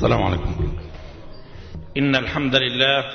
السلام عليكم. إن الحمد لله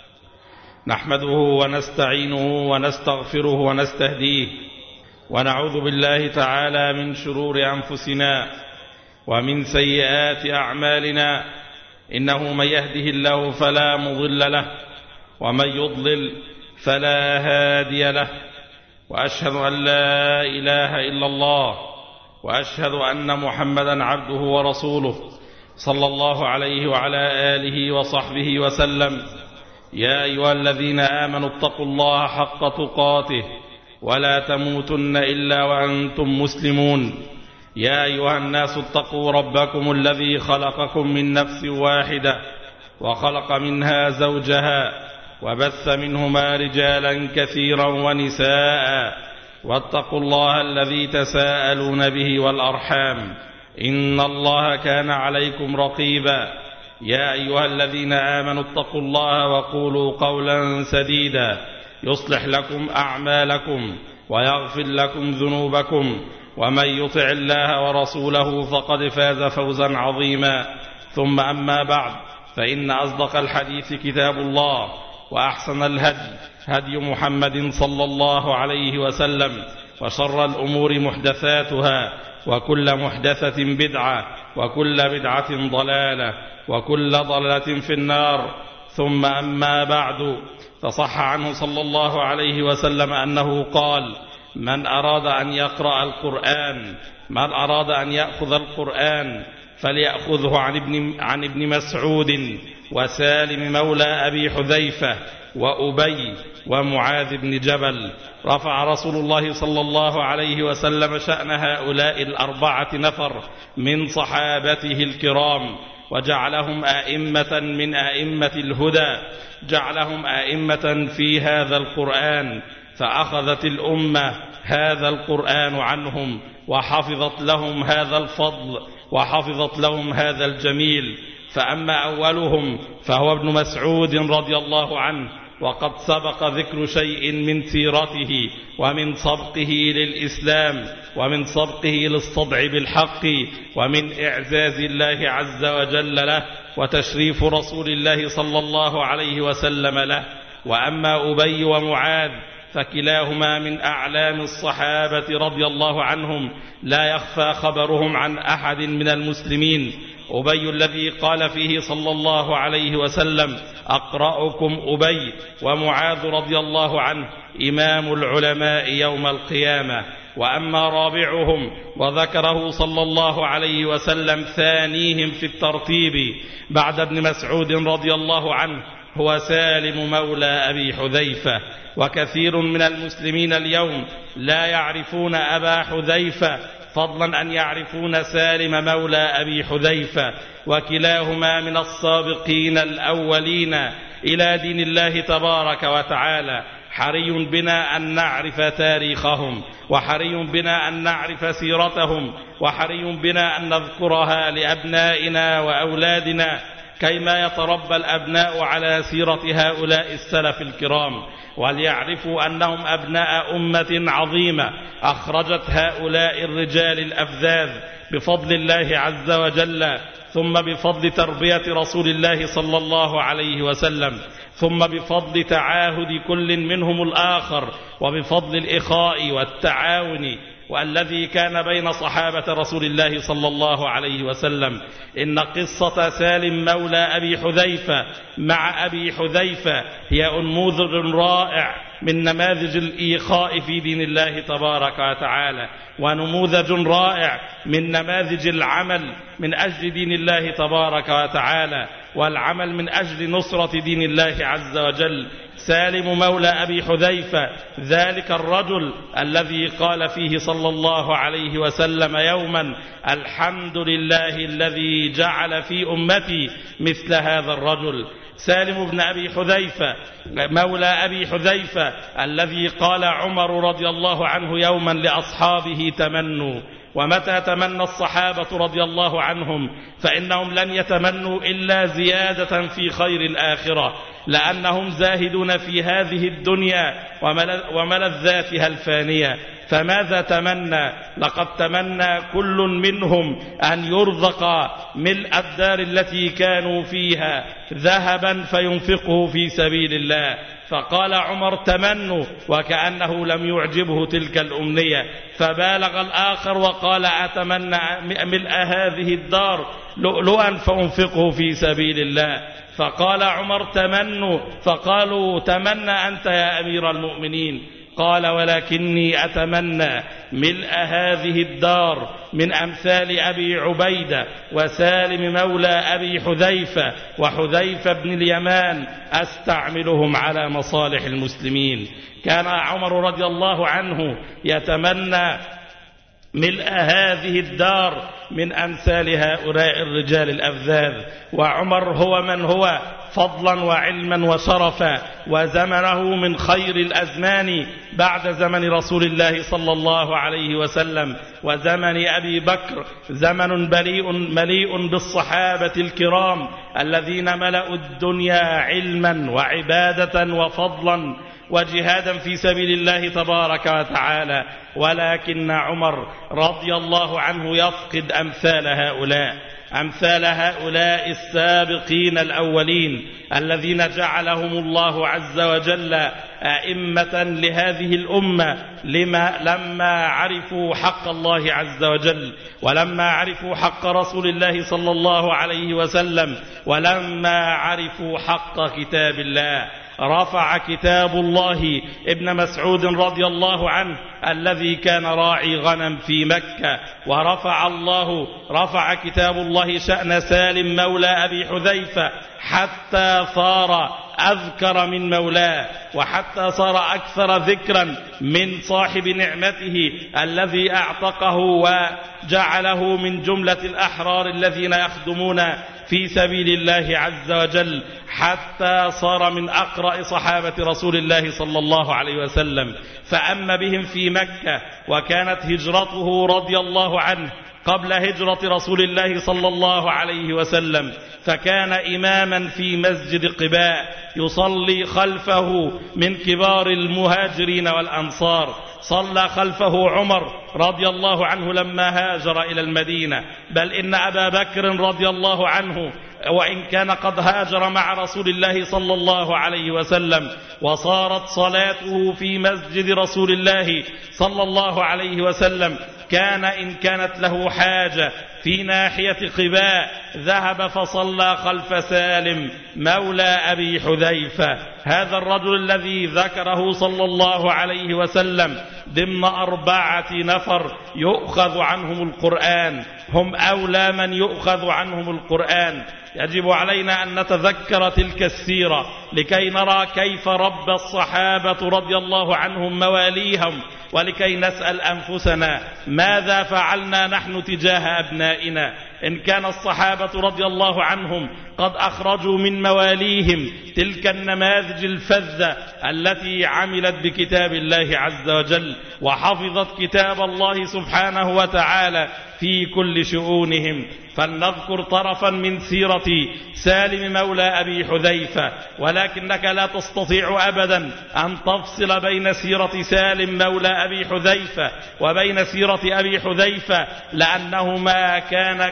نحمده ونستعينه ونستغفره ونستهديه، ونعوذ بالله تعالى من شرور أنفسنا ومن سيئات أعمالنا. إنه من يهده الله فلا مضل له، ومن يضلل فلا هادي له، وأشهد أن لا إله إلا الله، وأشهد أن محمدا عبده ورسوله صلى الله عليه وعلى آله وصحبه وسلم. يا أيها الذين آمنوا اتقوا الله حق تقاته ولا تموتن إلا وأنتم مسلمون. يا أيها الناس اتقوا ربكم الذي خلقكم من نفس واحدة وخلق منها زوجها وبث منهما رجالا كثيرا ونساء، واتقوا الله الذي تساءلون به والأرحام، إن الله كان عليكم رقيبا. يا أيها الذين آمنوا اتقوا الله وقولوا قولا سديدا يصلح لكم أعمالكم ويغفر لكم ذنوبكم، ومن يطع الله ورسوله فقد فاز فوزا عظيما. ثم أما بعد، فإن أصدق الحديث كتاب الله، وأحسن الهدي هدي محمد صلى الله عليه وسلم، وشر الأمور محدثاتها، وكل محدثة بدعة، وكل بدعة ضلالة، وكل ضلالة في النار. ثم أما بعد، فصح عنه صلى الله عليه وسلم أنه قال: من أراد أن يقرأ القرآن، من أراد أن يأخذ القرآن فليأخذه عن ابن مسعود وسالم مولى أبي حذيفة وأبي ومعاذ بن جبل. رفع رسول الله صلى الله عليه وسلم شأن هؤلاء الأربعة نفر من صحابته الكرام، وجعلهم أئمة من أئمة الهدى، جعلهم أئمة في هذا القرآن، فأخذت الأمة هذا القرآن عنهم، وحفظت لهم هذا الفضل، وحفظت لهم هذا الجميل. فأما أولهم فهو ابن مسعود رضي الله عنه، وقد سبق ذكر شيء من سيرته ومن سبقه للإسلام، ومن سبقه للصدع بالحق، ومن إعزاز الله عز وجل له، وتشريف رسول الله صلى الله عليه وسلم له. وأما أبي ومعاذ فكلاهما من أعلام الصحابة رضي الله عنهم، لا يخفى خبرهم عن أحد من المسلمين. أبي الذي قال فيه صلى الله عليه وسلم: أقرأكم أبي. ومعاذ رضي الله عنه إمام العلماء يوم القيامة. وأما رابعهم وذكره صلى الله عليه وسلم ثانيهم في الترتيب بعد ابن مسعود رضي الله عنه هو سالم مولى أبي حذيفة. وكثير من المسلمين اليوم لا يعرفون أبا حذيفة، فضلا أن يعرفون سالم مولى أبي حذيفة، وكلاهما من السابقين الأولين إلى دين الله تبارك وتعالى. حري بنا أن نعرف تاريخهم، وحري بنا أن نعرف سيرتهم، وحري بنا أن نذكرها لأبنائنا وأولادنا، كيما يتربى الأبناء على سيرة هؤلاء السلف الكرام، وليعرفوا أنهم أبناء أمة عظيمة أخرجت هؤلاء الرجال الأفذاذ بفضل الله عز وجل، ثم بفضل تربية رسول الله صلى الله عليه وسلم، ثم بفضل تعاهد كل منهم الآخر، وبفضل الإخاء والتعاون والذي كان بين صحابة رسول الله صلى الله عليه وسلم. إن قصة سالم مولى أبي حذيفة مع أبي حذيفة هي نموذج رائع من نماذج الإيخاء في دين الله تبارك وتعالى، ونموذج رائع من نماذج العمل من أجل دين الله تبارك وتعالى، والعمل من أجل نصرة دين الله عز وجل. سالم مولى أبي حذيفة ذلك الرجل الذي قال فيه صلى الله عليه وسلم يوما: الحمد لله الذي جعل في أمتي مثل هذا الرجل. سالم بن أبي حذيفة مولى أبي حذيفة الذي قال عمر رضي الله عنه يوما لأصحابه: تمنوا. ومتى تمنى الصحابة رضي الله عنهم فإنهم لن يتمنوا إلا زيادة في خير الآخرة، لأنهم زاهدون في هذه الدنيا وملذاتها الفانية. فماذا تمنى؟ لقد تمنى كل منهم أن يرزق ملء الدار التي كانوا فيها ذهبا فينفقه في سبيل الله. فقال عمر تمنوا، وكأنه لم يعجبه تلك الأمنية، فبالغ الآخر وقال أتمنى ملء هذه الدار لؤلؤا فأنفقه في سبيل الله. فقال عمر تمنوا، فقالوا تمنى أنت يا أمير المؤمنين. قال ولكني أتمنى ملء هذه الدار من أمثال أبي عبيدة وسالم مولى أبي حذيفة وحذيفة بن اليمان أستعملهم على مصالح المسلمين. كان عمر رضي الله عنه يتمنى ملء هذه الدار من أمثال هؤلاء الرجال الأفذاذ. وعمر هو من هو فضلا وعلما وشرفا، وزمنه من خير الأزمان بعد زمن رسول الله صلى الله عليه وسلم وزمن أبي بكر، زمن مليء بالصحابة الكرام الذين ملأوا الدنيا علما وعبادة وفضلا وجهادا في سبيل الله تبارك وتعالى. ولكن عمر رضي الله عنه يفقد أمثال هؤلاء السابقين الأولين الذين جعلهم الله عز وجل أئمة لهذه الأمة لما عرفوا حق الله عز وجل، ولما عرفوا حق رسول الله صلى الله عليه وسلم، ولما عرفوا حق كتاب الله. رفع كتاب الله ابن مسعود رضي الله عنه الذي كان راعي غنم في مكة، ورفع كتاب الله شأن سالم مولى أبي حذيفة حتى صار أذكر من مولاه، وحتى صار أكثر ذكرا من صاحب نعمته الذي أعتقه وجعله من جملة الأحرار الذين يخدمون في سبيل الله عز وجل، حتى صار من أقرأ صحابة رسول الله صلى الله عليه وسلم. فأما بهم في مكة، وكانت هجرته رضي الله عنه قبل هجرة رسول الله صلى الله عليه وسلم، فكان إماما في مسجد قباء يصلي خلفه من كبار المهاجرين والأنصار. صلى خلفه عمر رضي الله عنه لما هاجر إلى المدينة، بل إن أبا بكر رضي الله عنه وإن كان قد هاجر مع رسول الله صلى الله عليه وسلم، وصارت صلاته في مسجد رسول الله صلى الله عليه وسلم، كان إن كانت له حاجة في ناحية قباء ذهب فصلى خلف سالم مولى أبي حذيفة. هذا الرجل الذي ذكره صلى الله عليه وسلم ضمن 4 نفر يؤخذ عنهم القرآن، هم أولى من يؤخذ عنهم القرآن. يجب علينا أن نتذكر تلك السيرة لكي نرى كيف ربى الصحابة رضي الله عنهم مواليهم، ولكي نسأل أنفسنا ماذا فعلنا نحن تجاه أبنائنا. إن كان الصحابة رضي الله عنهم قد أخرجوا من مواليهم تلك النماذج الفذة التي عملت بكتاب الله عز وجل وحفظت كتاب الله سبحانه وتعالى في كل شؤونهم، فلنذكر طرفا من سيرة سالم مولى أبي حذيفة. ولكنك لا تستطيع أبدا أن تفصل بين سيرة سالم مولى أبي حذيفة وبين سيرة أبي حذيفة، لأنهما كان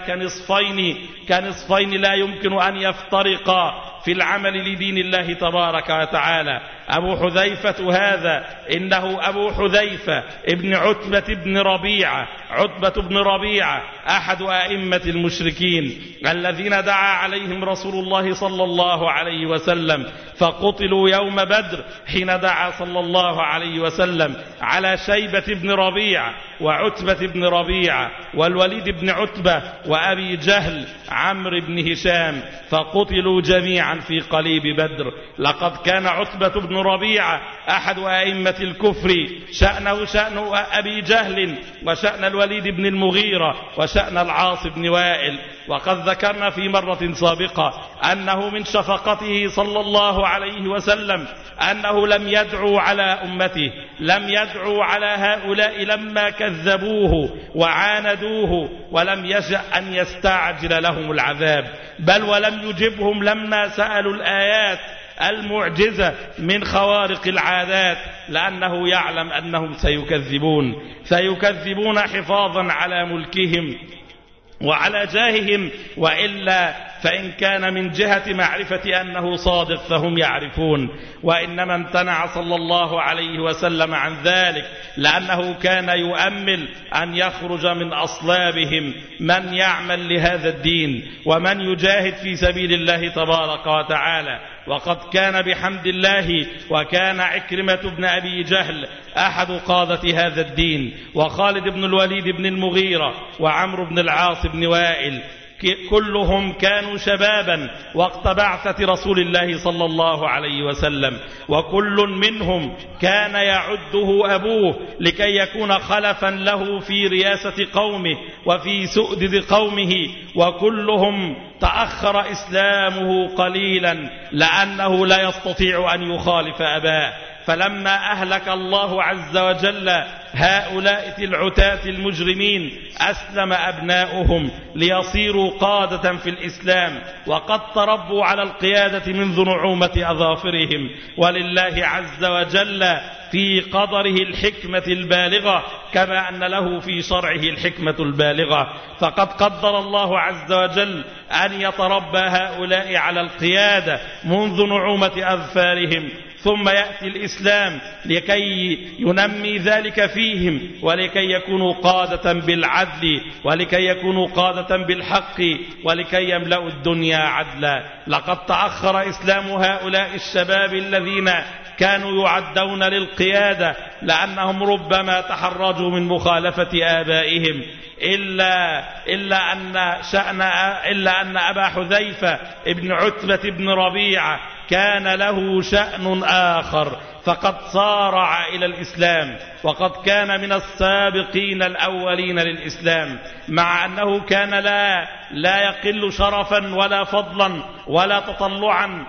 كنصفين لا يمكن أن يفترقا في العمل لدين الله تبارك وتعالى. أبو حذيفة هذا إنه أبو حذيفة ابن عتبة بن ربيعة. عتبة بن ربيعة أحد أئمة المشركين الذين دعا عليهم رسول الله صلى الله عليه وسلم، فقتلوا يوم بدر حين دعا صلى الله عليه وسلم على شيبة بن ربيعة وعتبة بن ربيعة والوليد بن عتبة وأبي جهل عمرو بن هشام، فقتلوا جميعا في قليب بدر. لقد كان عتبة بن ربيعة أحد أئمة الكفر، شأنه شأن أبي جهل وشأن الوليد بن المغيرة وشأن العاص بن وائل. وقد ذكرنا في مرة سابقة أنه من شفقته صلى الله عليه وسلم أنه لم يدعو على أمته، لم يدعو على هؤلاء لما كذبوه وعاندوه، ولم يشأ أن يستعجل لهم العذاب، بل ولم يجبهم لما سألوا الآيات المعجزة من خوارق العادات، لأنه يعلم أنهم سيكذبون حفاظا على ملكهم وعلى جاههم، وإلا فإن كان من جهة معرفة أنه صادق فهم يعرفون. وإنما امتنع صلى الله عليه وسلم عن ذلك لأنه كان يؤمل أن يخرج من أصلابهم من يعمل لهذا الدين ومن يجاهد في سبيل الله تبارك وتعالى. وقد كان بحمد الله وكان عكرمة بن أبي جهل أحد قادة هذا الدين، وخالد بن الوليد بن المغيرة وعمرو بن العاص بن وائل، كلهم كانوا شبابا وقت بعثة رسول الله صلى الله عليه وسلم، وكل منهم كان يعده أبوه لكي يكون خلفا له في رياسة قومه وفي سؤدد قومه، وكلهم تأخر إسلامه قليلا لأنه لا يستطيع أن يخالف أباه. فلما أهلك الله عز وجل هؤلاء العتاة المجرمين أسلم أبناؤهم ليصيروا قادة في الإسلام، وقد تربوا على القيادة منذ نعومة أظافرهم. ولله عز وجل في قدره الحكمة البالغة كما أن له في شرعه الحكمة البالغة، فقد قدر الله عز وجل أن يتربى هؤلاء على القيادة منذ نعومة أظفارهم، ثم يأتي الإسلام لكي ينمي ذلك فيهم ولكي يكونوا قادة بالعدل ولكي يكونوا قادة بالحق ولكي يملأوا الدنيا عدلا. لقد تأخر إسلام هؤلاء الشباب الذين كانوا يعدون للقيادة لأنهم ربما تحرجوا من مخالفة آبائهم، إلا أن أبا حذيفة ابن عتبة بن ربيعة كان له شأن آخر، فقد صارع إلى الإسلام وقد كان من السابقين الأولين للإسلام، مع أنه كان لا يقل شرفا ولا فضلا ولا تطلعا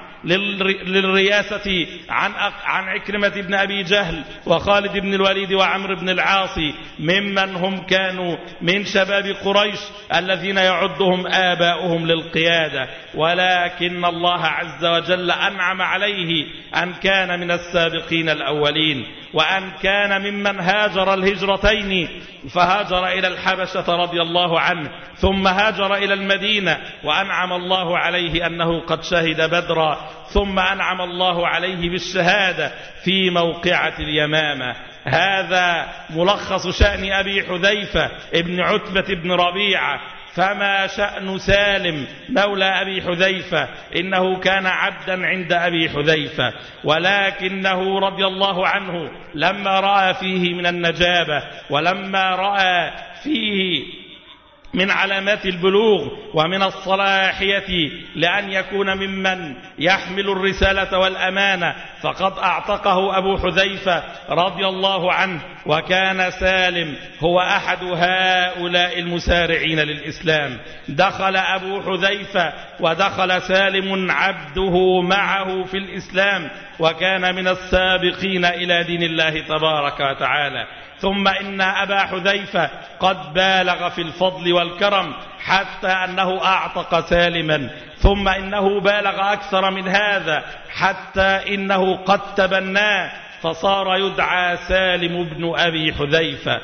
للرياسة عن عكرمة بن أبي جهل وخالد بن الوليد وعمرو بن العاص، ممن هم كانوا من شباب قريش الذين يعدهم آباؤهم للقيادة، ولكن الله عز وجل أنعم عليه أن كان من السابقين الأولين، وأن كان ممن هاجر الهجرتين، فهاجر إلى الحبشة رضي الله عنه ثم هاجر إلى المدينة، وأنعم الله عليه أنه قد شهد بدرا، ثم أنعم الله عليه بالشهادة في موقعة اليمامة. هذا ملخص شأن أبي حذيفة ابن عتبة بن ربيعة. فما شأن سالم مولى أبي حذيفة؟ إنه كان عبدا عند أبي حذيفة، ولكنه رضي الله عنه لما رأى فيه من النجابة ولما رأى فيه من علامات البلوغ ومن الصلاحية لأن يكون ممن يحمل الرسالة والأمانة، فقد أعتقه أبو حذيفة رضي الله عنه، وكان سالم هو أحد هؤلاء المسارعين للإسلام. دخل أبو حذيفة ودخل سالم عبده معه في الإسلام، وكان من السابقين إلى دين الله تبارك وتعالى. ثم إن أبا حذيفة قد بالغ في الفضل والكرم حتى أنه أعتق سالما، ثم إنه بالغ أكثر من هذا حتى إنه قد تبناه، فصار يدعى سالم بن أبي حذيفة،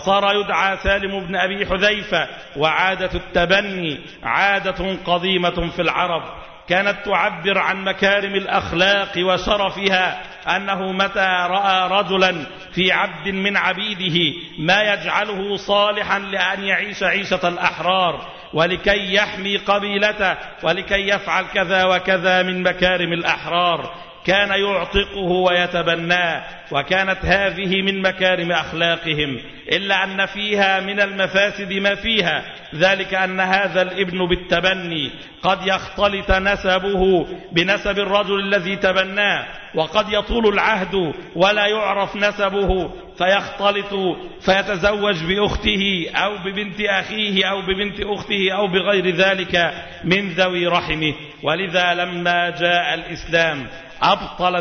وعادة التبني عادة قديمة في العرب، كانت تعبر عن مكارم الأخلاق وشرفها، أنه متى رأى رجلا في عبد من عبيده ما يجعله صالحا لأن يعيش عيشة الأحرار ولكي يحمي قبيلته ولكي يفعل كذا وكذا من مكارم الأحرار، كان يعتقه ويتبناه، وكانت هذه من مكارم أخلاقهم، إلا أن فيها من المفاسد ما فيها، ذلك أن هذا الابن بالتبني قد يختلط نسبه بنسب الرجل الذي تبناه، وقد يطول العهد ولا يعرف نسبه فيختلط فيتزوج بأخته أو ببنت أخيه أو ببنت أخته أو بغير ذلك من ذوي رحمه. ولذا لما جاء الإسلام أبطل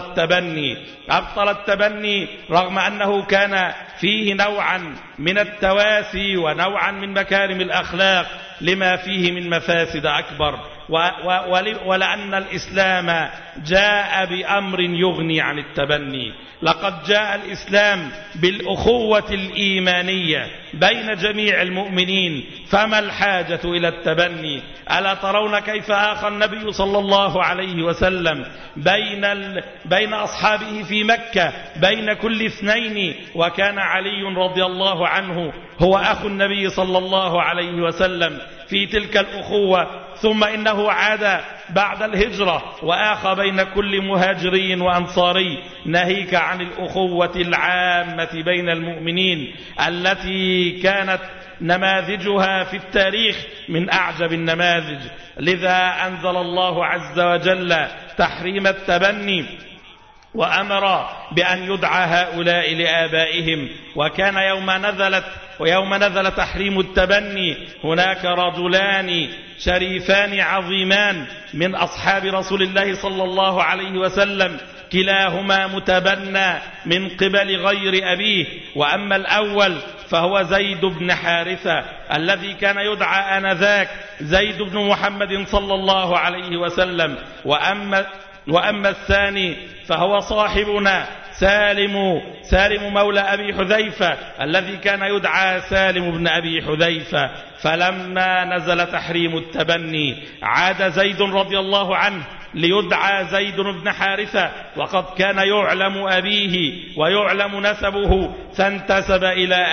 التبني رغم أنه كان فيه نوعا من التواسي ونوعا من مكارم الأخلاق لما فيه من مفاسد أكبر. ولأن الإسلام جاء بأمر يغني عن التبني. لقد جاء الإسلام بالأخوة الإيمانية بين جميع المؤمنين، فما الحاجة إلى التبني؟ ألا ترون كيف آخى النبي صلى الله عليه وسلم بين أصحابه في مكة بين كل اثنين، وكان علي رضي الله عنه هو أخو النبي صلى الله عليه وسلم في تلك الأخوة، ثم إنه عاد بعد الهجرة وآخى بين كل مهاجري وأنصاري، ناهيك عن الأخوة العامة بين المؤمنين التي كانت نماذجها في التاريخ من أعجب النماذج. لذا أنزل الله عز وجل تحريم التبني وأمر بأن يدعى هؤلاء لآبائهم. وكان يوم نزل تحريم التبني هناك رجلان شريفان عظيمان من أصحاب رسول الله صلى الله عليه وسلم، كلاهما متبنى من قبل غير أبيه. وأما الأول فهو زيد بن حارثة الذي كان يدعى آنذاك زيد بن محمد صلى الله عليه وسلم. وأما الثاني فهو صاحبنا سالم مولى أبي حذيفة الذي كان يدعى سالم بن أبي حذيفة. فلما نزل تحريم التبني عاد زيد رضي الله عنه ليدعى زيد بن حارثة، وقد كان يعلم أبيه ويعلم نسبه، فانتسب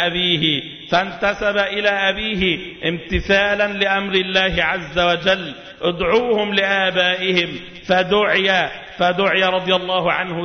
إلى أبيه امتثالا لأمر الله عز وجل: ادعوهم لآبائهم. فدعي رضي الله عنه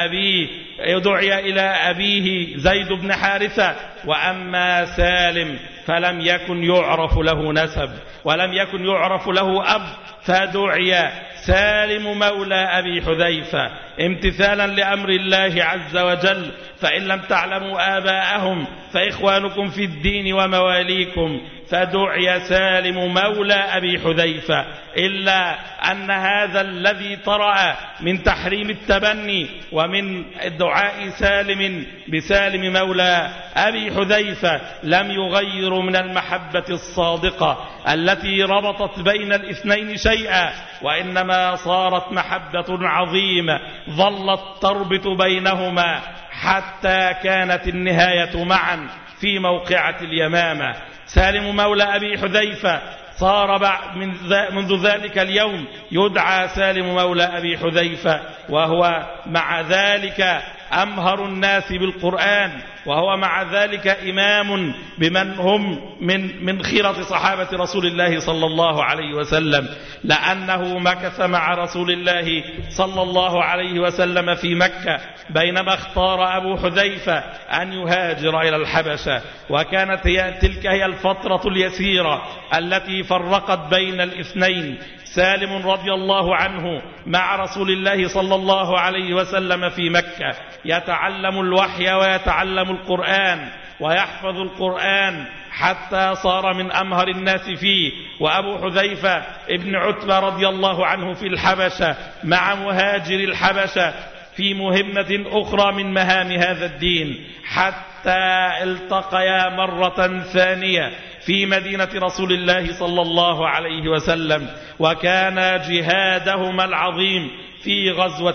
دعي إلى أبيه زيد بن حارثة. وأما سالم فلم يكن يعرف له نسب ولم يكن يعرف له أب، فدعي سالم مولى أبي حذيفة امتثالا لأمر الله عز وجل: فإن لم تعلموا آباءهم فإخوانكم في الدين ومواليكم. فدعي سالم مولى أبي حذيفة. إلا أن هذا الذي طرأ من تحريم التبني ومن دعاء سالم بسالم مولى أبي حذيفة لم يغير من المحبة الصادقة التي ربطت بين الاثنين شيئا، وإنما صارت محبة عظيمة ظلت تربط بينهما حتى كانت النهاية معا في موقعة اليمامة. سالم مولى أبي حذيفة صار منذ ذلك اليوم يدعى سالم مولى أبي حذيفة، وهو مع ذلك أمهر الناس بالقرآن، وهو مع ذلك إمام بمن هم من خيرة صحابة رسول الله صلى الله عليه وسلم، لأنه مكث مع رسول الله صلى الله عليه وسلم في مكة بينما اختار أبو حذيفة أن يهاجر إلى الحبشة. وكانت تلك هي الفترة اليسيرة التي فرقت بين الاثنين. سالم رضي الله عنه مع رسول الله صلى الله عليه وسلم في مكة يتعلم الوحي ويتعلم القرآن ويحفظ القرآن حتى صار من أمهر الناس فيه. وأبو حذيفة ابن عتبة رضي الله عنه في الحبشة مع مهاجر الحبشة في مهمة أخرى من مهام هذا الدين، حتى التقيا مرة ثانية في مدينة رسول الله صلى الله عليه وسلم. وكان جهادهما العظيم في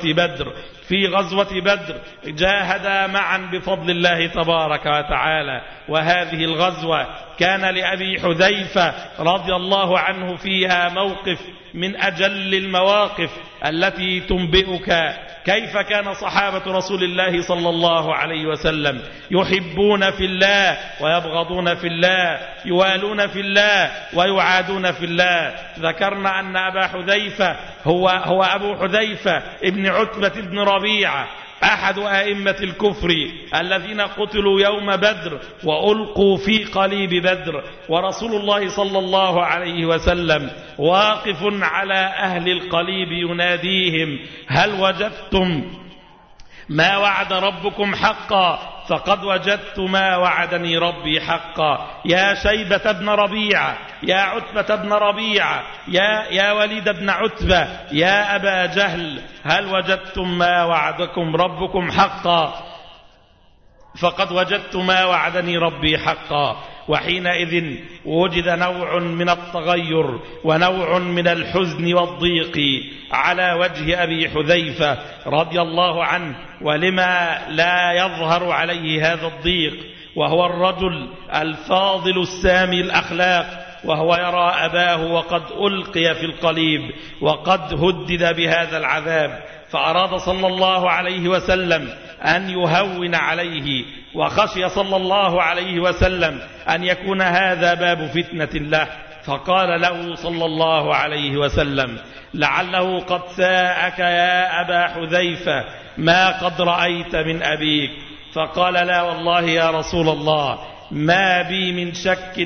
غزوة بدر جاهدا معا بفضل الله تبارك وتعالى. وهذه الغزوة كان لأبي حذيفة رضي الله عنه فيها موقف من أجل المواقف التي تنبئك كيف كان صحابة رسول الله صلى الله عليه وسلم يحبون في الله ويبغضون في الله، يوالون في الله ويعادون في الله. ذكرنا أن أبا حذيفة هو أبو حذيفة ابن عتبة بن ربيعة أحد أئمة الكفر الذين قتلوا يوم بدر وألقوا في قليب بدر، ورسول الله صلى الله عليه وسلم واقف على أهل القليب يناديهم: هل وجدتم ما وعد ربكم حقا؟ فقد وجدت ما وعدني ربي حقا. يا شيبة بن ربيعة، يا عتبة بن ربيعة، يا وليد بن عتبة، يا أبا جهل، هل وجدتم ما وعدكم ربكم حقا؟ فقد وجدت ما وعدني ربي حقا. وحينئذ وجد نوع من التغير ونوع من الحزن والضيق على وجه أبي حذيفة رضي الله عنه. ولما لا يظهر عليه هذا الضيق وهو الرجل الفاضل السامي الأخلاق، وهو يرى أباه وقد ألقي في القليب وقد هدد بهذا العذاب، فأراد صلى الله عليه وسلم أن يهون عليه، وخشي صلى الله عليه وسلم أن يكون هذا باب فتنة له، فقال له صلى الله عليه وسلم: لعله قد ساءك يا أبا حذيفة ما قد رأيت من أبيك. فقال: لا والله يا رسول الله، ما بي من شك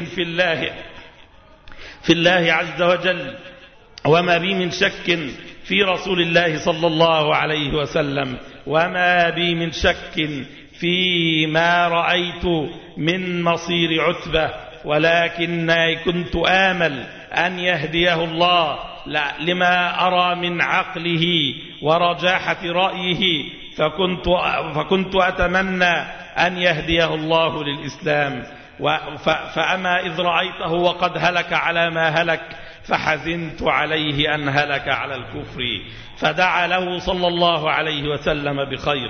في الله عز وجل، وما بي من شك في رسول الله صلى الله عليه وسلم، وما بي من شك فيما رأيت من مصير عتبة، ولكني كنت آمل أن يهديه الله لما أرى من عقله ورجاحة رأيه، فكنت أتمنى أن يهديه الله للإسلام. فأما إذ رأيته وقد هلك على ما هلك فحزنت عليه أن هلك على الكفر، فدعا له صلى الله عليه وسلم بخير.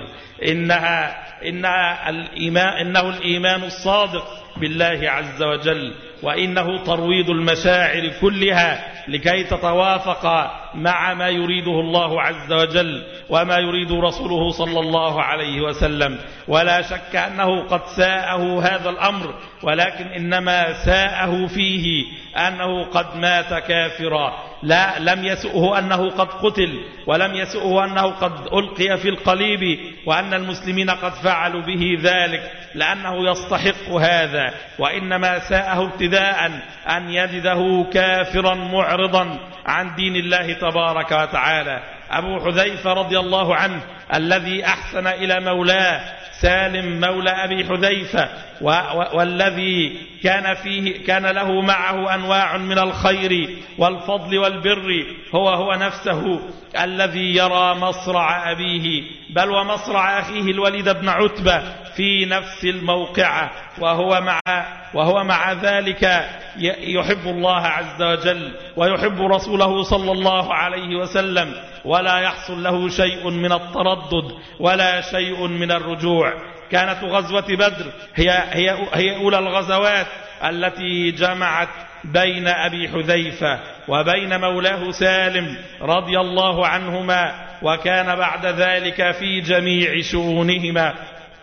إنه الإيمان الصادق بالله عز وجل، وإنه ترويض المشاعر كلها لكي تتوافق مع ما يريده الله عز وجل وما يريد رسوله صلى الله عليه وسلم. ولا شك أنه قد ساءه هذا الأمر، ولكن إنما ساءه فيه أنه قد مات كافرا، لم يسؤه أنه قد قتل، ولم يسؤه أنه قد ألقي في القليب، وأن المسلمين قد فعلوا به ذلك لأنه يستحق هذا، وإنما ساءه ابتداء أن يجده كافرا معرضا عن دين الله تبارك وتعالى. أبو حذيفة رضي الله عنه الذي أحسن إلى مولاه سالم مولى أبي حذيفة، والذي كان له معه أنواع من الخير والفضل والبر، هو نفسه الذي يرى مصرع أبيه بل ومصرع أخيه الوليد بن عتبة في نفس الموقعة، وهو مع ذلك يحب الله عز وجل ويحب رسوله صلى الله عليه وسلم، ولا يحصل له شيء من التردد ولا شيء من الرجوع. كانت غزوة بدر هي أولى الغزوات التي جمعت بين أبي حذيفة وبين مولاه سالم رضي الله عنهما، وكان بعد ذلك في جميع شؤونهما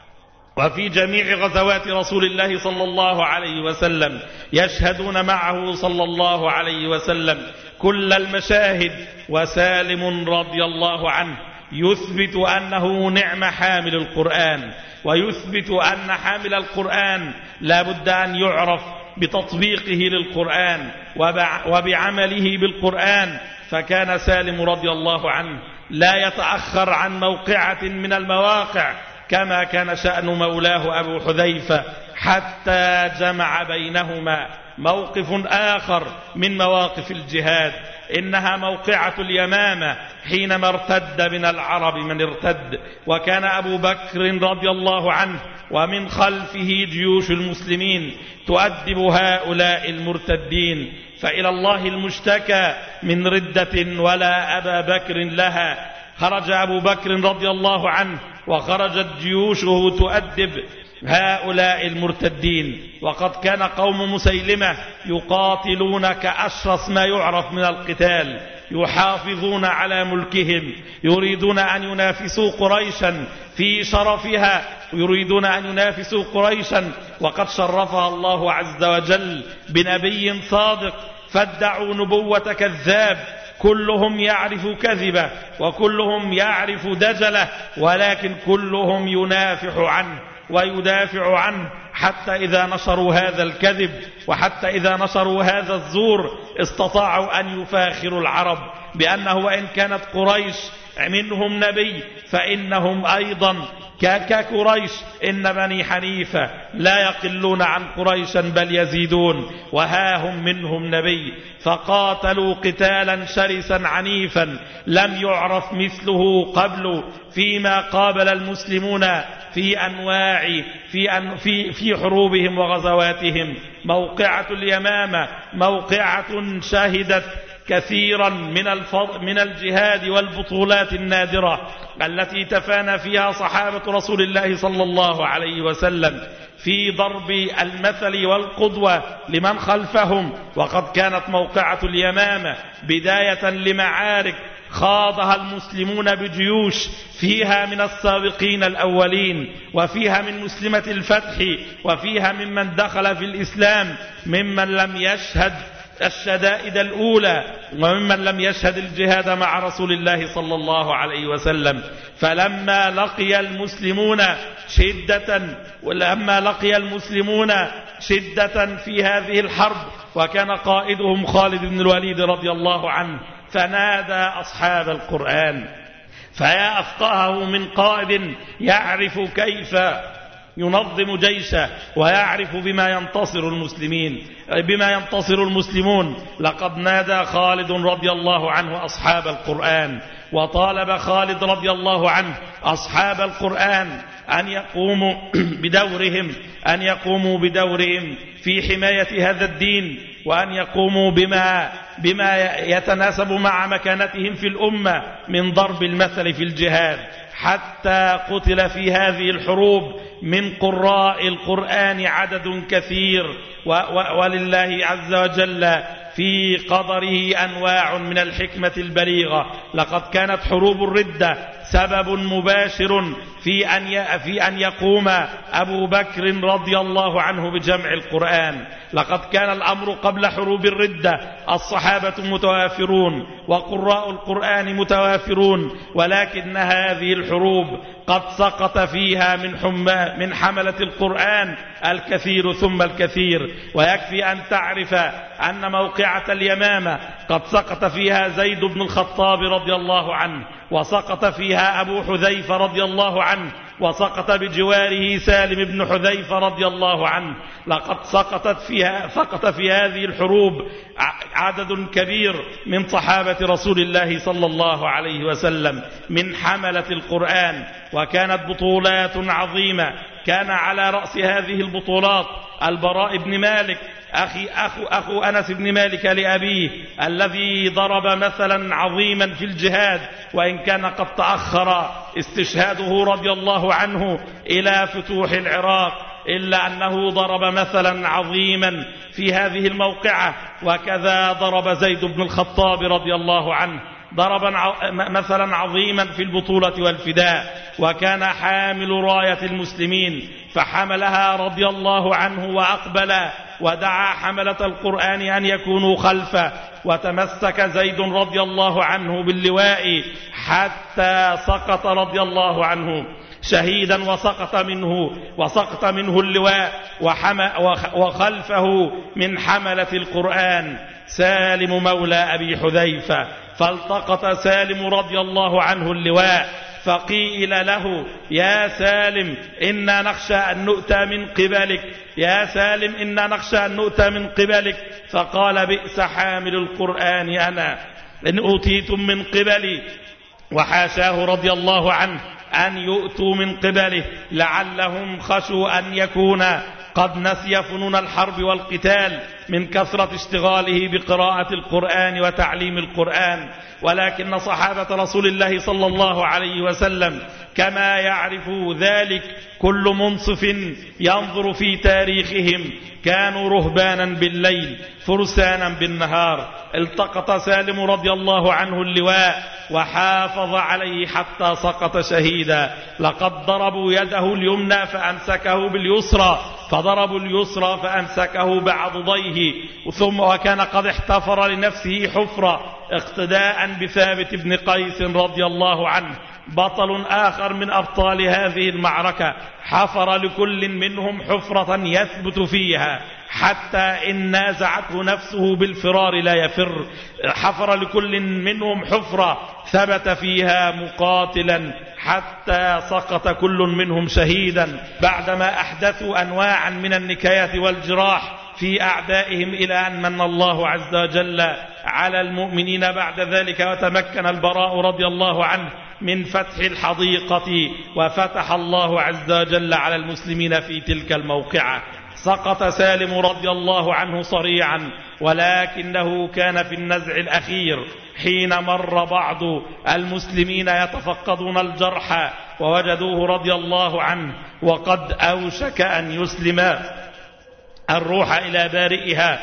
وفي جميع غزوات رسول الله صلى الله عليه وسلم يشهدون معه صلى الله عليه وسلم كل المشاهد. وسالم رضي الله عنه يثبت أنه نعم حامل القرآن، ويثبت أن حامل القرآن لا بد أن يعرف بتطبيقه للقرآن وبعمله بالقرآن. فكان سالم رضي الله عنه لا يتأخر عن موقعة من المواقع كما كان شأن مولاه أبو حذيفة، حتى جمع بينهما موقف آخر من مواقف الجهاد، إنها موقعة اليمامة حينما ارتد من العرب من ارتد، وكان أبو بكر رضي الله عنه ومن خلفه جيوش المسلمين تؤدب هؤلاء المرتدين، فإلى الله المشتكى من ردة ولا أبا بكر لها. خرج أبو بكر رضي الله عنه وخرجت جيوشه تؤدب هؤلاء المرتدين، وقد كان قوم مسيلمة يقاتلون كأشرس ما يعرف من القتال، يحافظون على ملكهم، يريدون أن ينافسوا قريشا في شرفها، ويريدون أن ينافسوا قريشا وقد شرفها الله عز وجل بنبي صادق، فادعوا نبوة كذاب، كلهم يعرف كذبه وكلهم يعرف دجله، ولكن كلهم ينافح عنه ويدافع عنه، حتى إذا نشروا هذا الكذب وحتى إذا نشروا هذا الزور استطاعوا أن يفاخروا العرب بأنه وإن كانت قريش منهم نبي فإنهم أيضا كقريش، إن بني حنيفة لا يقلون عن قريشا بل يزيدون، وها هم منهم نبي. فقاتلوا قتالا شرسا عنيفا لم يعرف مثله قبل، فيما قابل المسلمون في أنواع في حروبهم وغزواتهم. موقعة اليمامة موقعة شهدت كثيرا من الجهاد والبطولات النادرة التي تفانى فيها صحابة رسول الله صلى الله عليه وسلم في ضرب المثل والقدوة لمن خلفهم. وقد كانت موقعة اليمامة بداية لمعارك خاضها المسلمون بجيوش فيها من السابقين الأولين، وفيها من مسلمة الفتح، وفيها ممن دخل في الإسلام ممن لم يشهد الشدائد الأولى وممن لم يشهد الجهاد مع رسول الله صلى الله عليه وسلم. فلما لقي المسلمون شدة في هذه الحرب، وكان قائدهم خالد بن الوليد رضي الله عنه، فنادى أصحاب القرآن. فيا أفقهه من قائد يعرف كيف ينظم جيشه ويعرف بما ينتصر المسلمون. لقد نادى خالد رضي الله عنه أصحاب القرآن، وطالب خالد رضي الله عنه أصحاب القرآن أن يقوموا بدورهم في حماية هذا الدين، وأن يقوموا بما يتناسب مع مكانتهم في الأمة من ضرب المثل في الجهاد. حتى قتل في هذه الحروب من قراء القرآن عدد كثير، ولله عز وجل في قدره أنواع من الحكمة البليغة. لقد كانت حروب الردة سبب مباشر في أن يقوم أبو بكر رضي الله عنه بجمع القرآن. لقد كان الأمر قبل حروب الردة الصحابة متوافرون وقراء القرآن متوافرون، ولكن هذه الحروب قد سقط فيها من حملة القرآن الكثير ثم الكثير. ويكفي أن تعرف أن موقعة اليمامة قد سقط فيها زيد بن الخطاب رضي الله عنه، وسقط فيها أبو حذيفة رضي الله عنه، وسقط بجواره سالم بن حذيفة رضي الله عنه. لقد سقط في هذه الحروب عدد كبير من صحابة رسول الله صلى الله عليه وسلم من حملة القرآن، وكانت بطولات عظيمة. كان على رأس هذه البطولات البراء بن مالك أخو أنس بن مالك لأبيه، الذي ضرب مثلا عظيما في الجهاد، وإن كان قد تأخر استشهاده رضي الله عنه إلى فتوح العراق، إلا أنه ضرب مثلا عظيما في هذه الموقعة. وكذا ضرب زيد بن الخطاب رضي الله عنه ضربا مثلا عظيما في البطولة والفداء، وكان حامل راية المسلمين فحملها رضي الله عنه وأقبل ودعا حملة القرآن أن يكونوا خلفه، وتمسك زيد رضي الله عنه باللواء حتى سقط رضي الله عنه شهيدا، وسقط منه اللواء، وخلفه من حملة القرآن سالم مولى أبي حذيفة. فالتقط سالم رضي الله عنه اللواء، فقيل له: يا سالم إنا نخشى أن نؤتى من قبلك، يا سالم إنا نخشى أن نؤتى من قبلك. فقال: بئس حامل القرآن أنا إن أوتيتم من قبلي. وحاشاه رضي الله عنه أن يؤتوا من قبله، لعلهم خشوا أن يكون قد نسي فنون الحرب والقتال من كثرة اشتغاله بقراءة القرآن وتعليم القرآن. ولكن صحابة رسول الله صلى الله عليه وسلم كما يعرف ذلك كل منصف ينظر في تاريخهم كانوا رهبانا بالليل فرسانا بالنهار. التقط سالم رضي الله عنه اللواء وحافظ عليه حتى سقط شهيدا. لقد ضربوا يده اليمنى فأمسكه باليسرى، فضربوا اليسرى فأمسكه بعضديه، ثم وكان قد احتفر لنفسه حفرة اقتداء بثابت بن قيس رضي الله عنه، بطل آخر من أبطال هذه المعركة. حفر لكل منهم حفرة يثبت فيها حتى إن نازعته نفسه بالفرار لا يفر. حفر لكل منهم حفرة ثبت فيها مقاتلا حتى سقط كل منهم شهيدا، بعدما أحدثوا أنواعا من النكايات والجراح في أعدائهم، إلى أن من الله عز وجل على المؤمنين بعد ذلك، وتمكن البراء رضي الله عنه من فتح الحديقة، وفتح الله عز وجل على المسلمين في تلك الموقعة. سقط سالم رضي الله عنه صريعا، ولكنه كان في النزع الأخير حين مر بعض المسلمين يتفقدون الجرح ووجدوه رضي الله عنه وقد أوشك أن يسلم الروح إلى بارئها،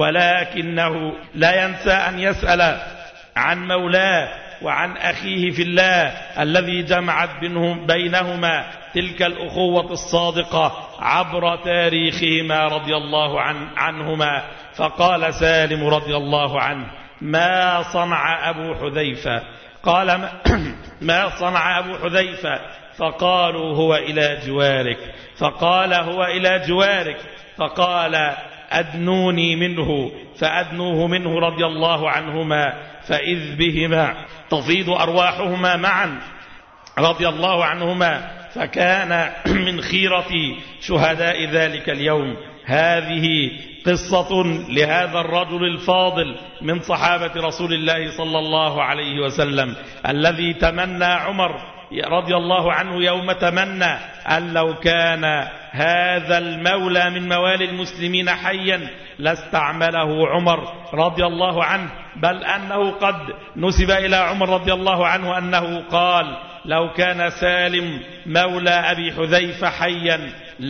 ولكنه لا ينسى أن يسأل عن مولاه وعن أخيه في الله الذي جمعت بينهما تلك الأخوة الصادقة عبر تاريخهما رضي الله عنهما. فقال سالم رضي الله عنه: ما صنع أبو حذيفة؟ قال: ما صنع أبو حذيفة؟ فقالوا: هو إلى جوارك. فقال: هو إلى جوارك. فقال: أدنوني منه. فأدنوه منه رضي الله عنهما، فإذ بهما تفيض أرواحهما معا رضي الله عنهما، فكان من خيرة شهداء ذلك اليوم. هذه قصة لهذا الرجل الفاضل من صحابة رسول الله صلى الله عليه وسلم، الذي تمنى عمر رضي الله عنه يوم تمنى أن لو كان هذا المولى من موالي المسلمين حيا لاستعمله عمر رضي الله عنه، بل أنه قد نسب إلى عمر رضي الله عنه أنه قال: لو كان سالم مولى أبي حذيفة حيا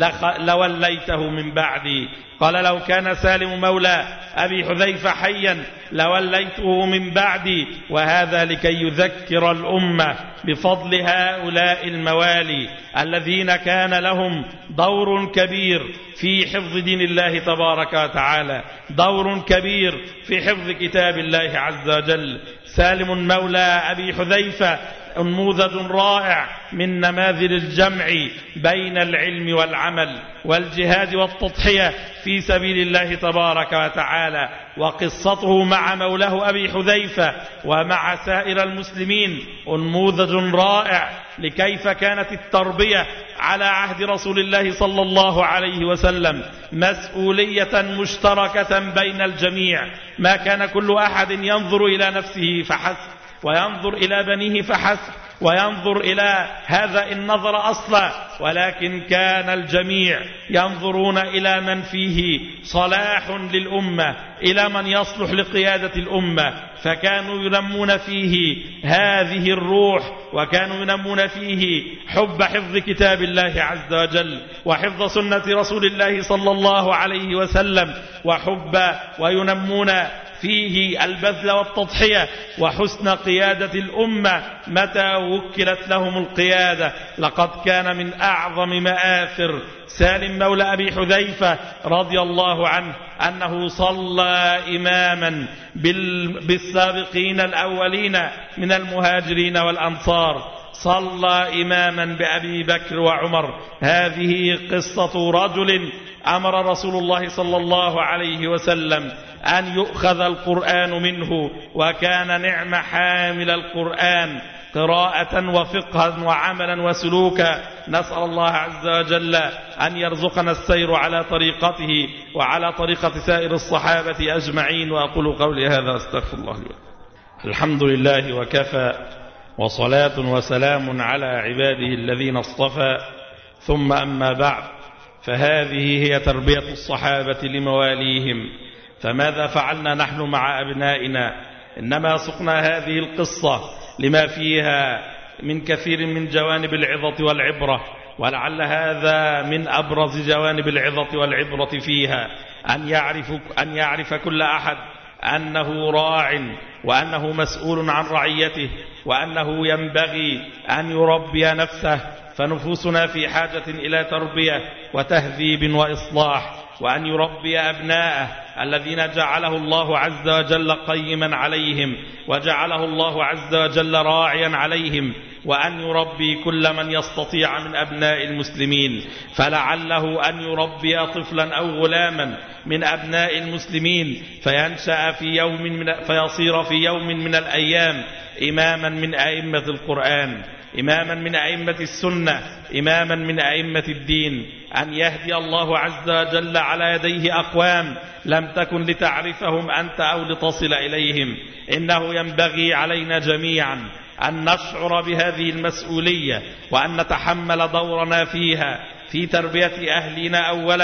لوليته من بعدي. قال: لو كان سالم مولى أبي حذيفة حيا لوليته من بعدي. وهذا لكي يذكر الأمة بفضل هؤلاء الموالي الذين كان لهم دور كبير في حفظ دين الله تبارك وتعالى، دور كبير في حفظ كتاب الله عز وجل. سالم مولى أبي حذيفة نموذج رائع من نماذج الجمع بين العلم والعمل والجهاد والتضحية في سبيل الله تبارك وتعالى. وقصته مع مولاه أبي حذيفة ومع سائر المسلمين نموذج رائع لكيف كانت التربية على عهد رسول الله صلى الله عليه وسلم مسؤولية مشتركة بين الجميع. ما كان كل أحد ينظر إلى نفسه فحسب، وينظر إلى بنيه فحسب، وينظر إلى هذا النظر أصلا، ولكن كان الجميع ينظرون إلى من فيه صلاح للأمة، إلى من يصلح لقيادة الأمة، فكانوا ينمون فيه هذه الروح، وكانوا ينمون فيه حب حفظ كتاب الله عز وجل وحفظ سنة رسول الله صلى الله عليه وسلم، وينمون فيه البذل والتضحية وحسن قيادة الأمة متى وكلت لهم القيادة. لقد كان من أعظم مآثر سالم مولى أبي حذيفة رضي الله عنه أنه صلى إماما بالسابقين الأولين من المهاجرين والأنصار، صلى إماما بأبي بكر وعمر. هذه قصة رجل أمر رسول الله صلى الله عليه وسلم أن يؤخذ القرآن منه، وكان نعم حامل القرآن قراءة وفقها وعملا وسلوكا. نسأل الله عز وجل أن يرزقنا السير على طريقته وعلى طريقة سائر الصحابة أجمعين. وأقول قولي هذا أستغفر الله لي. الحمد لله وكفى، وصلاة وسلام على عباده الذين اصطفى، ثم أما بعد، فهذه هي تربية الصحابة لمواليهم. فماذا فعلنا نحن مع أبنائنا؟ إنما سقنا هذه القصة لما فيها من كثير من جوانب العظة والعبرة، ولعل هذا من أبرز جوانب العظة والعبرة فيها أن يعرف كل أحد أنه راع، وأنه مسؤول عن رعيته، وأنه ينبغي أن يربي نفسه. فنفوسنا في حاجة إلى تربية وتهذيب وإصلاح، وأن يربي أبناءه الذين جعله الله عز وجل قيما عليهم، وجعله الله عز وجل راعيا عليهم، وأن يربي كل من يستطيع من أبناء المسلمين. فلعله أن يربي طفلا أو غلاما من أبناء المسلمين فينشأ فيصير في يوم من الأيام إماما من أئمة القرآن، إماما من أئمة السنة، إماما من أئمة الدين. أن يهدي الله عز وجل على يديه أقوام لم تكن لتعرفهم أنت أو لتصل إليهم. إنه ينبغي علينا جميعا أن نشعر بهذه المسؤولية، وأن نتحمل دورنا فيها في تربية أهلنا أولا،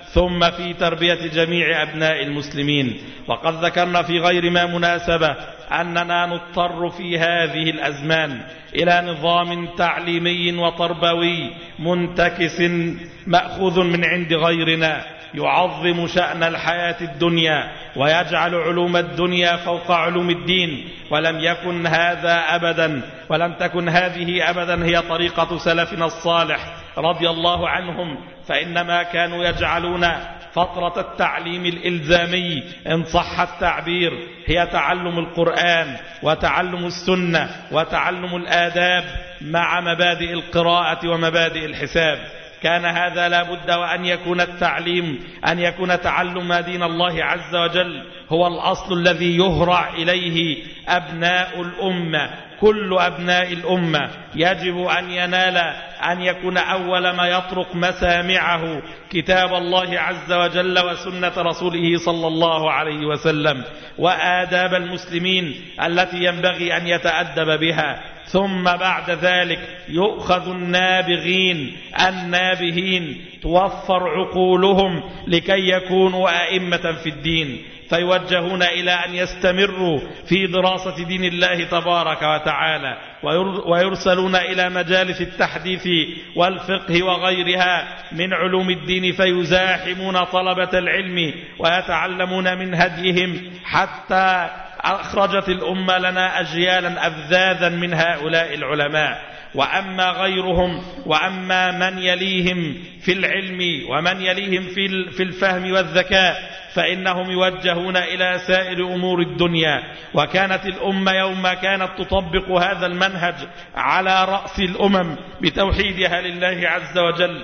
ثم في تربية جميع أبناء المسلمين. وقد ذكرنا في غير ما مناسبة أننا نضطر في هذه الأزمان إلى نظام تعليمي وتربوي منتكس مأخوذ من عند غيرنا، يعظم شأن الحياة الدنيا ويجعل علوم الدنيا فوق علوم الدين. ولم يكن هذا أبدا، ولم تكن هذه أبدا هي طريقة سلفنا الصالح رضي الله عنهم، فإنما كانوا يجعلون فترة التعليم الإلزامي إن صح التعبير هي تعلم القرآن وتعلم السنة وتعلم الآداب مع مبادئ القراءة ومبادئ الحساب. كان هذا لا بد وأن يكون التعليم، أن يكون تعلم دين الله عز وجل هو الأصل الذي يهرع إليه أبناء الأمة. كل أبناء الأمة يجب أن ينال أن يكون أول ما يطرق مسامعه كتاب الله عز وجل وسنة رسوله صلى الله عليه وسلم وآداب المسلمين التي ينبغي أن يتأدب بها. ثم بعد ذلك يؤخذ النابغين النابهين توفر عقولهم لكي يكونوا أئمة في الدين، فيوجهون إلى أن يستمروا في دراسة دين الله تبارك وتعالى، ويرسلون إلى مجالس التحديث والفقه وغيرها من علوم الدين، فيزاحمون طلبة العلم ويتعلمون من هديهم، حتى أخرجت الأمة لنا أجيالا أفذاذا من هؤلاء العلماء. وأما غيرهم وأما من يليهم في العلم ومن يليهم في الفهم والذكاء فإنهم يوجهون إلى سائر أمور الدنيا. وكانت الأمة يوم كانت تطبق هذا المنهج على رأس الأمم بتوحيدها لله عز وجل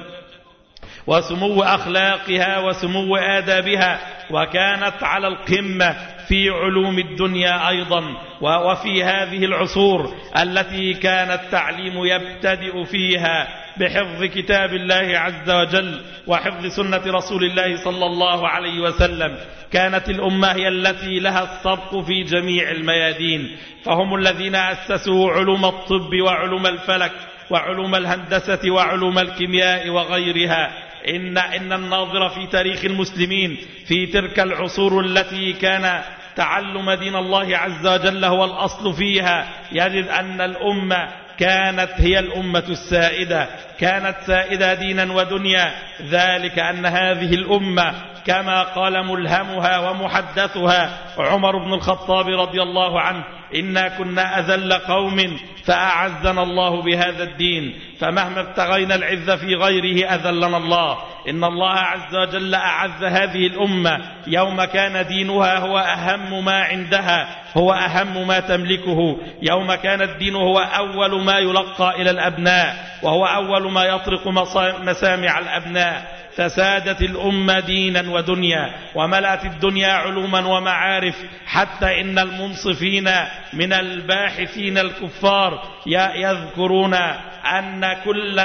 وسمو أخلاقها وسمو آدابها، وكانت على القمة في علوم الدنيا أيضا. وفي هذه العصور التي كان التعليم يبتدئ فيها بحفظ كتاب الله عز وجل وحفظ سنة رسول الله صلى الله عليه وسلم، كانت الأمة هي التي لها السبق في جميع الميادين، فهم الذين أسسوا علوم الطب وعلوم الفلك وعلوم الهندسة وعلوم الكيمياء وغيرها. إن الناظر في تاريخ المسلمين في تلك العصور التي كان تعلم دين الله عز وجل هو الأصل فيها يجد أن الأمة كانت هي الأمة السائدة، كانت سائدة دينا ودنيا، ذلك أن هذه الأمة كما قال ملهمها ومحدثها عمر بن الخطاب رضي الله عنه: إنا كنا أذل قوم فأعزنا الله بهذا الدين، فمهما ابتغينا العز في غيره أذلنا الله. إن الله عز وجل أعز هذه الأمة يوم كان دينها هو أهم ما عندها، هو أهم ما تملكه، يوم كان الدين هو أول ما يلقى إلى الأبناء وهو أول ما يطرق مسامع الأبناء. فسادت الأمة دينا ودنيا وملأت الدنيا علوما ومعارف، حتى إن المنصفين من الباحثين الكفار يذكرون أن كل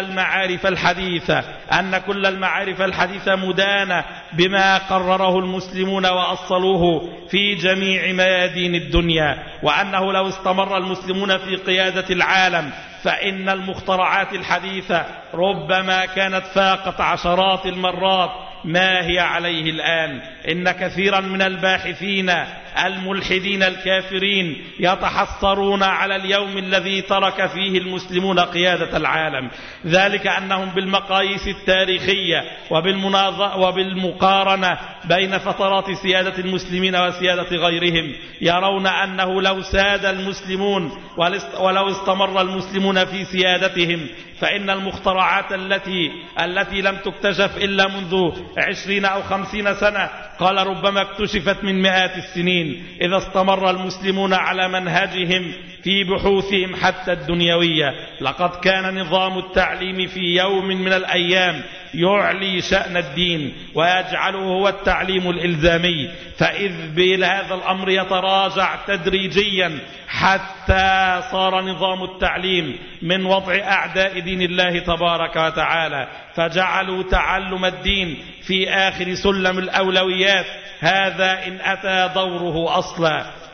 المعارف الحديثة مدانة بما قرره المسلمون وأصلوه في جميع ميادين الدنيا، وأنه لو استمر المسلمون في قيادة العالم فإن المخترعات الحديثة ربما كانت فاقت عشرات المرات ما هي عليه الآن. إن كثيرا من الباحثين الملحدين الكافرين يتحسرون على اليوم الذي ترك فيه المسلمون قيادة العالم، ذلك أنهم بالمقاييس التاريخية وبالمقارنة بين فترات سيادة المسلمين وسيادة غيرهم يرون أنه لو ساد المسلمون ولو استمر المسلمون في سيادتهم فإن المخترعات التي لم تكتشف إلا منذ 20 أو 50 سنة قال ربما اكتشفت من مئات السنين إذا استمر المسلمون على منهجهم في بحوثهم حتى الدنيوية. لقد كان نظام التعليم في يوم من الأيام يعلي شأن الدين ويجعله هو التعليم الإلزامي، فإذ بهذا الأمر يتراجع تدريجيا حتى صار نظام التعليم من وضع أعداء دين الله تبارك وتعالى، فجعلوا تعلم الدين في آخر سلم الأولويات، هذا إن أتى دوره أصلا.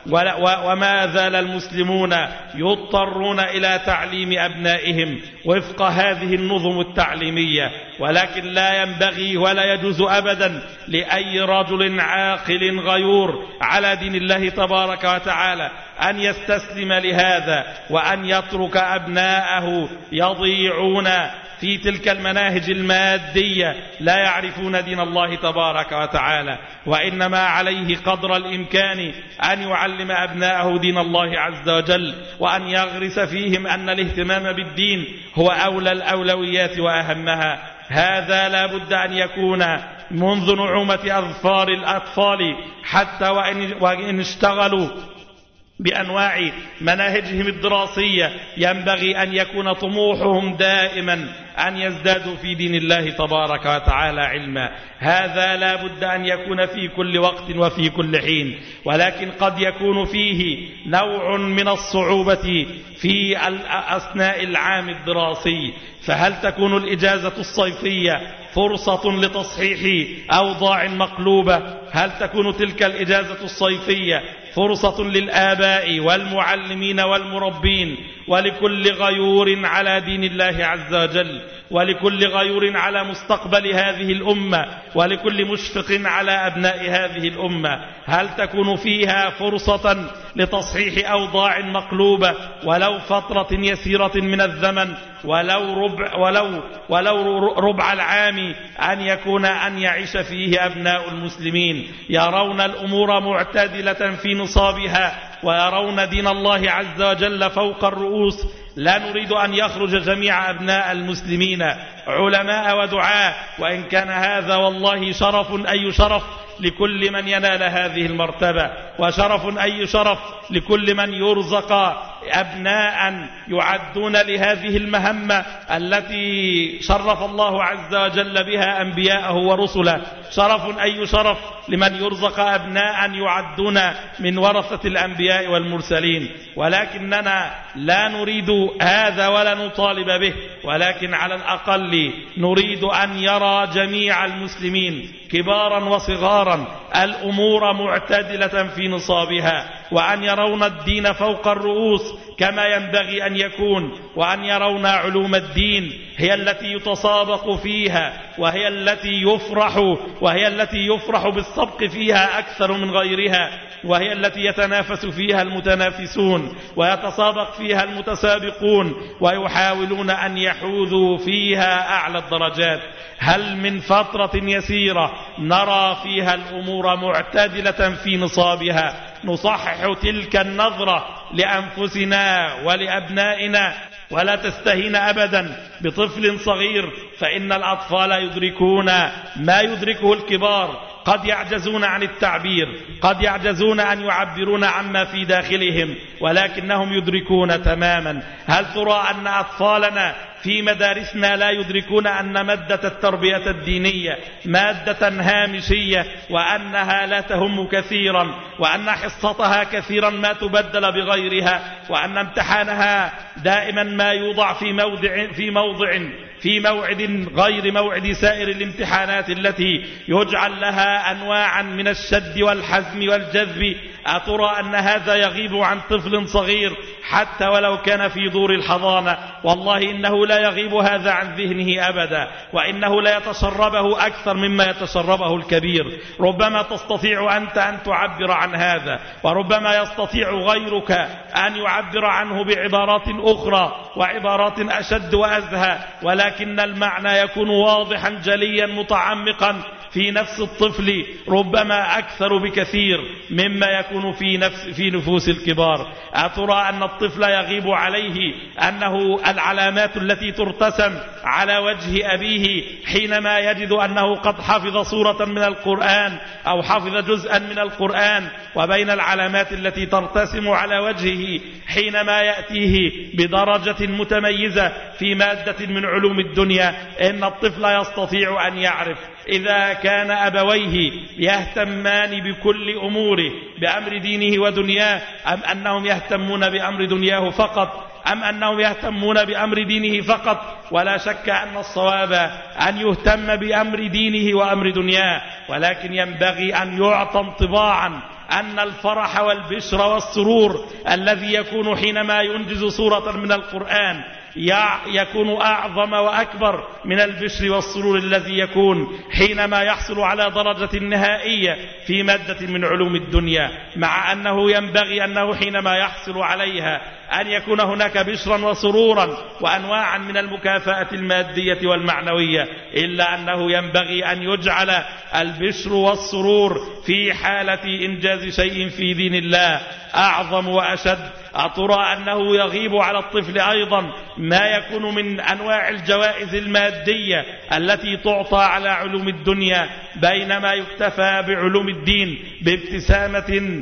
وما زال المسلمون يضطرون إلى تعليم أبنائهم وفق هذه النظم التعليمية، ولكن لا ينبغي ولا يجوز أبدا لأي رجل عاقل غيور على دين الله تبارك وتعالى أن يستسلم لهذا وأن يترك أبناءه يضيعون في تلك المناهج المادية لا يعرفون دين الله تبارك وتعالى، وإنما عليه قدر الإمكان أن يعلم أبناءه دين الله عز وجل، وأن يغرس فيهم أن الاهتمام بالدين هو أولى الأولويات وأهمها. هذا لا بد أن يكون منذ نعومة أظفار الأطفال، حتى وإن اشتغلوا بأنواع مناهجهم الدراسية ينبغي أن يكون طموحهم دائما أن يزدادوا في دين الله تبارك وتعالى علما. هذا لا بد أن يكون في كل وقت وفي كل حين، ولكن قد يكون فيه نوع من الصعوبة في أثناء العام الدراسي. فهل تكون الإجازة الصيفية فرصة لتصحيح أوضاع مقلوبة؟ هل تكون تلك الإجازة الصيفية فرصة للآباء والمعلمين والمربين ولكل غيور على دين الله عز وجل، ولكل غيور على مستقبل هذه الأمة، ولكل مشفق على أبناء هذه الأمة؟ هل تكون فيها فرصة لتصحيح أوضاع مقلوبة ولو فترة يسيرة من الزمن، ولو ربع العام، أن يعيش فيه أبناء المسلمين يرون الأمور معتدلة في نصابها ويرون دين الله عز وجل فوق الرؤوس؟ لا نريد أن يخرج جميع أبناء المسلمين علماء ودعاء، وإن كان هذا والله شرف أي شرف لكل من ينال هذه المرتبة، وشرف أي شرف لكل من يرزق أبناء يعدون لهذه المهمة التي شرف الله عز وجل بها أنبياءه ورسله. شرف أي شرف لمن يرزق أبناء يعدون من ورثة الأنبياء والمرسلين. ولكننا لا نريد هذا ولا نطالب به، ولكن على الأقل نريد أن يرى جميع المسلمين كبارا وصغارا الأمور معتدلة في نصابها، وأن يرون الدين فوق الرؤوس كما ينبغي أن يكون، وأن يرون علوم الدين هي التي يتسابق فيها، وهي التي يفرح بالسبق فيها أكثر من غيرها، وهي التي يتنافس فيها المتنافسون ويتسابق فيها المتسابقون ويحاولون أن يحوذوا فيها أعلى الدرجات. هل من فترة يسيرة نرى فيها الأمور معتدلة في نصابها نصحح تلك النظرة لأنفسنا ولأبنائنا؟ ولا تستهين أبدا بطفل صغير، فإن الأطفال يدركون ما يدركه الكبار، قد يعجزون عن التعبير، قد يعجزون أن يعبرون عما في داخلهم، ولكنهم يدركون تماما. هل ترى أن أطفالنا في مدارسنا لا يدركون أن مادة التربية الدينية مادة هامشية، وأنها لا تهم كثيرا، وأن حصتها كثيرا ما تبدل بغيرها، وأن امتحانها دائما ما يوضع في موعد غير موعد سائر الامتحانات التي يجعل لها أنواعا من الشد والحزم والجذب؟ أترى أن هذا يغيب عن طفل صغير حتى ولو كان في دور الحضانة؟ والله إنه لا يغيب هذا عن ذهنه أبدا، وإنه لا يتشربه أكثر مما يتشربه الكبير. ربما تستطيع أنت أن تعبر عن هذا، وربما يستطيع غيرك أن يعبر عنه بعبارات أخرى وعبارات أشد وأزهى، ولكن المعنى يكون واضحا جليا متعمقا في نفس الطفل، ربما أكثر بكثير مما يكون في نفوس الكبار. أترى أن الطفل يغيب عليه أنه العلامات التي ترتسم على وجه أبيه حينما يجد أنه قد حفظ سورة من القرآن أو حفظ جزءا من القرآن، وبين العلامات التي ترتسم على وجهه حينما يأتيه بدرجة متميزة في مادة من علوم الدنيا، إن الطفل يستطيع أن يعرف إذا كان أبويه يهتمان بكل أموره بأمر دينه ودنياه، أم أنهم يهتمون بأمر دنياه فقط، أم أنهم يهتمون بأمر دينه فقط. ولا شك أن الصواب أن يهتم بأمر دينه وأمر دنياه، ولكن ينبغي أن يعطى انطباعا أن الفرح والبشر والسرور الذي يكون حينما ينجز سورة من القرآن يكون أعظم وأكبر من البشر والسرور الذي يكون حينما يحصل على درجة نهائية في مادة من علوم الدنيا، مع أنه ينبغي أنه حينما يحصل عليها أن يكون هناك بشرا وسرورا وأنواعا من المكافأة المادية والمعنوية، إلا أنه ينبغي أن يجعل البشر والسرور في حالة إنجاز شيء في دين الله أعظم وأشد. أترى أنه يغيب على الطفل أيضا ما يكون من أنواع الجوائز المادية التي تعطى على علوم الدنيا، بينما يكتفى بعلوم الدين بابتسامة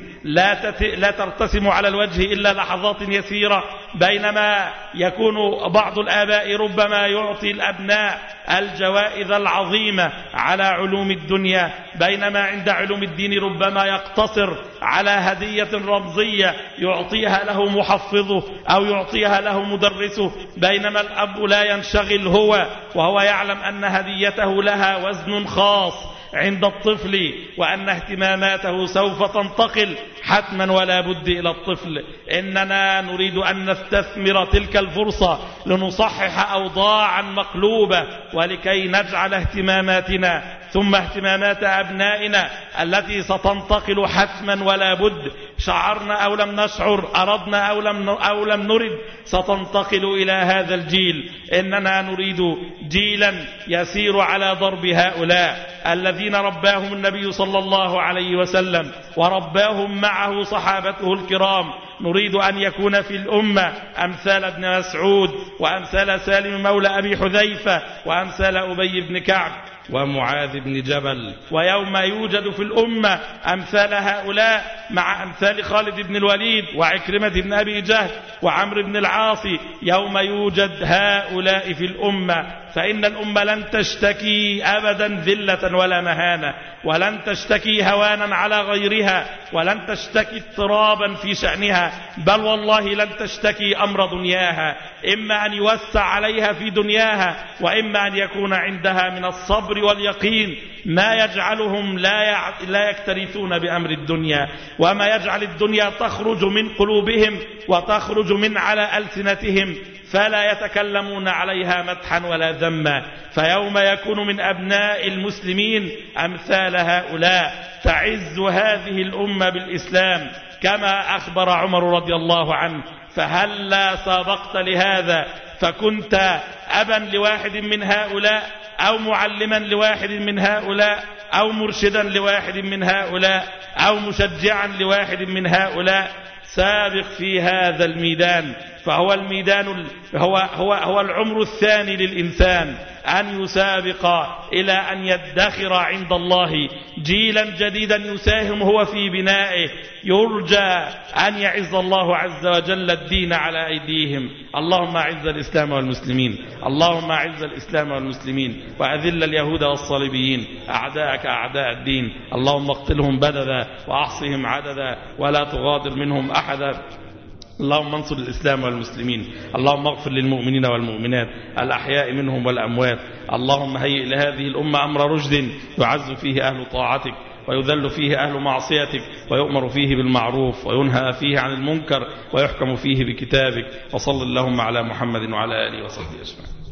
لا ترتسم على الوجه إلا لحظات يسيرة، بينما يكون بعض الآباء ربما يعطي الأبناء الجوائز العظيمة على علوم الدنيا، بينما عند علوم الدين ربما يقتصر على هدية رمزية يعطيها له محفظه أو يعطيها له مدرسه، بينما الأب لا ينشغل وهو يعلم أن هديته لها وزن خاص عند الطفل، وأن اهتماماته سوف تنتقل حتما ولا بد إلى الطفل. إننا نريد أن نستثمر تلك الفرصة لنصحح أوضاعا مقلوبة، ولكي نجعل اهتماماتنا ثم اهتمامات أبنائنا التي ستنتقل حتما ولا بد، شعرنا أو لم نشعر، أردنا أو لم نرد، ستنتقل إلى هذا الجيل. إننا نريد جيلا يسير على ضرب هؤلاء الذين رباهم النبي صلى الله عليه وسلم ورباهم معه صحابته الكرام. نريد أن يكون في الأمة أمثال ابن مسعود، وأمثال سالم مولى أبي حذيفة، وأمثال أبي بن كعب ومعاذ بن جبل. ويوم يوجد في الأمة أمثال هؤلاء مع أمثال خالد بن الوليد وعكرمة بن أبي جهل وعمرو بن العاص، يوم يوجد هؤلاء في الأمة فإن الأمة لن تشتكي أبدا ذلة ولا مهانة، ولن تشتكي هوانا على غيرها، ولن تشتكي اضطرابا في شأنها، بل والله لن تشتكي أمر دنياها، إما أن يوسع عليها في دنياها، وإما أن يكون عندها من الصبر واليقين ما يجعلهم لا يكترثون بأمر الدنيا، وما يجعل الدنيا تخرج من قلوبهم وتخرج من على ألسنتهم، فلا يتكلمون عليها مدحا ولا ذما. فيوم يكون من أبناء المسلمين أمثال هؤلاء تعز هذه الأمة بالإسلام كما أخبر عمر رضي الله عنه. فهلا سابقت لهذا فكنت أبا لواحد من هؤلاء، أو معلما لواحد من هؤلاء، أو مرشدا لواحد من هؤلاء، أو مشجعا لواحد من هؤلاء. سابق في هذا الميدان، فهو الميدان هو العمر الثاني للإنسان، أن يسابق إلى أن يدخر عند الله جيلا جديدا يساهم هو في بنائه، يرجى أن يعز الله عز وجل الدين على أيديهم. اللهم أعز الإسلام والمسلمين، اللهم أعز الإسلام والمسلمين، وأذل اليهود والصليبيين أعداءك أعداء الدين. اللهم اقتلهم بددا وأحصهم عددا ولا تغادر منهم أحدا. اللهم انصر الإسلام والمسلمين، اللهم اغفر للمؤمنين والمؤمنات الأحياء منهم والأموات. اللهم هيئ لهذه الأمة أمر رشد يعز فيه أهل طاعتك ويذل فيه أهل معصيتك، ويؤمر فيه بالمعروف وينهى فيه عن المنكر، ويحكم فيه بكتابك. وصل اللهم على محمد وعلى آله وصحبه أجمعين.